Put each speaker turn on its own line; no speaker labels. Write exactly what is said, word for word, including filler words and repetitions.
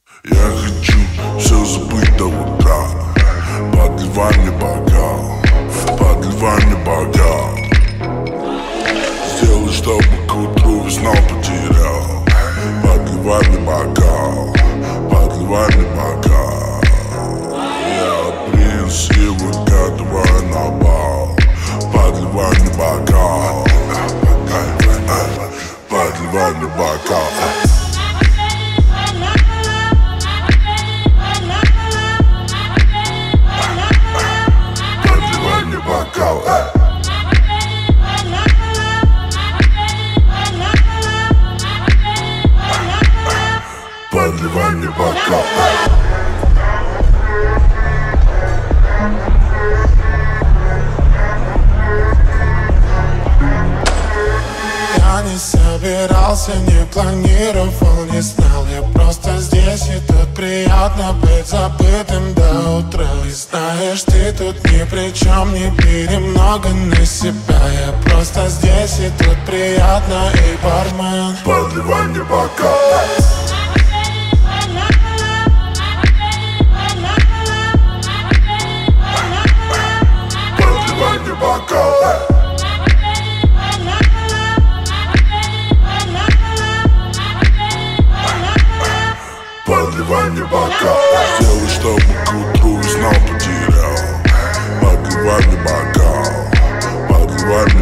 Я хочу все забыть до утра. Подливай мне бокал, подливай мне бокал. Сделай, чтобы к утру весь снова потерял. Подливай мне бокал, подливай мне бокал. Я принц и выкатываю на бал. Подливай мне бокал, подливай мне бокал. Бокал, э. Подливай мне бокал, э.
Я не собирался, не планировал, не знал. Я просто здесь, и тут приятно быть забытым до утра. И знаешь, ты тут ни при чем, не бери много на себя. Я просто здесь, и тут приятно, и бармен.
Подливай мне бокал, э. Подливай мне бокал, э. Подливай мне бокал, сделай, чтобы к утру весь снова потерял. Подливай мне бокал, подливай мне